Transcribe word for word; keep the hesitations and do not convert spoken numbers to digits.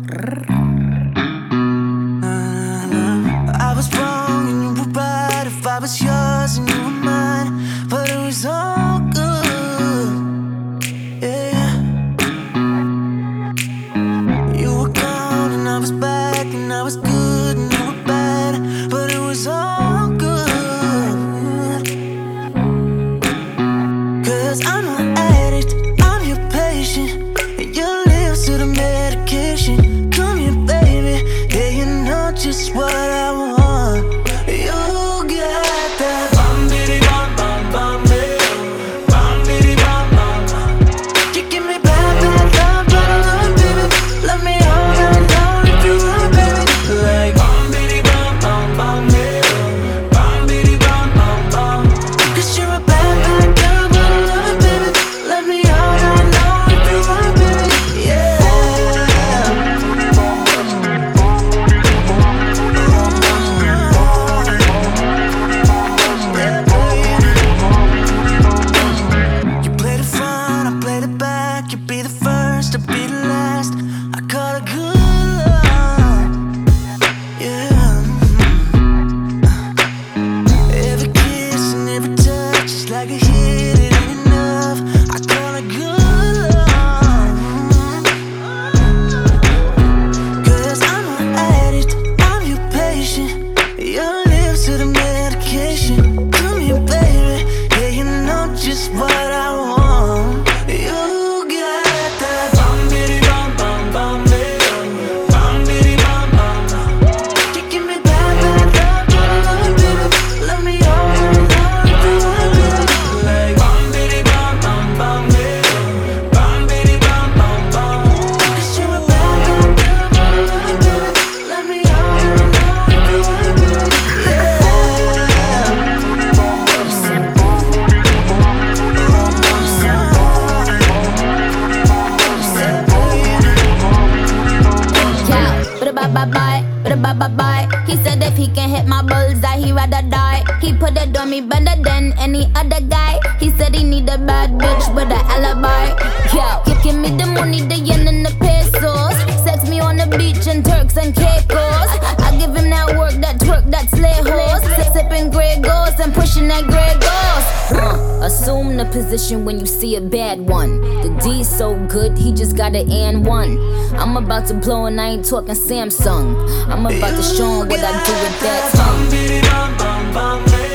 I was wrong and you were right. If I was yours and you were mine, but it was all good. Yeah. You were gone and I was back, and I was good and you were bad, but it was all good. Cause I'm an addict, I'm your patient, and your lips to the medication. Come here, baby, yeah, you know just what I want. You got that bum biddy bum bum bum biddy, bum biddy bum bum bum. You give me bad bad love, but I love it, baby. Let me all night long if you want, baby. Like bum biddy bum bum bum biddy, bum biddy bum bum bum. Cause you're a bad bad girl, but I love it, baby. Let me all night long if you want, baby. Yeah. You played it front, I played it back. You be the first, I be the last. I call it good love. Yeah. Every kiss and every touch is like a hit, it ain't enough. I call it good love. Cause I'm an addict, I'm your patient, your lips to the medication. Come here, baby, yeah, you know just what I want. You got that bum biddy bum bum bum biddy, bum biddy bum bum bum. You give me bad bad love, but I love it, baby. Let me all night long if you want, baby. Like bum biddy bum bum bum biddy, bum biddy bum bum bum. Cause you're a bad bad girl, but I love it, baby. Let me all night long if you want, baby. Bye bye bye, bye bye bye. He said if he can hit my bullseye, he rather die. He put it on me better than any other guy. He said he need a bad bitch with an alibi. Yo, give, give me the money, the yen and the pesos. Sex me on the beach and Turks and Caicos. I give him that work, that twerk, that slay horse. Sipping Grey Ghost and pushing that Grey Ghost. Uh, assume the position when you see a bad one. The D's so good, he just got an and one. I'm about to blow and I ain't talking Samsung. I'm about to show him what I do with that tongue.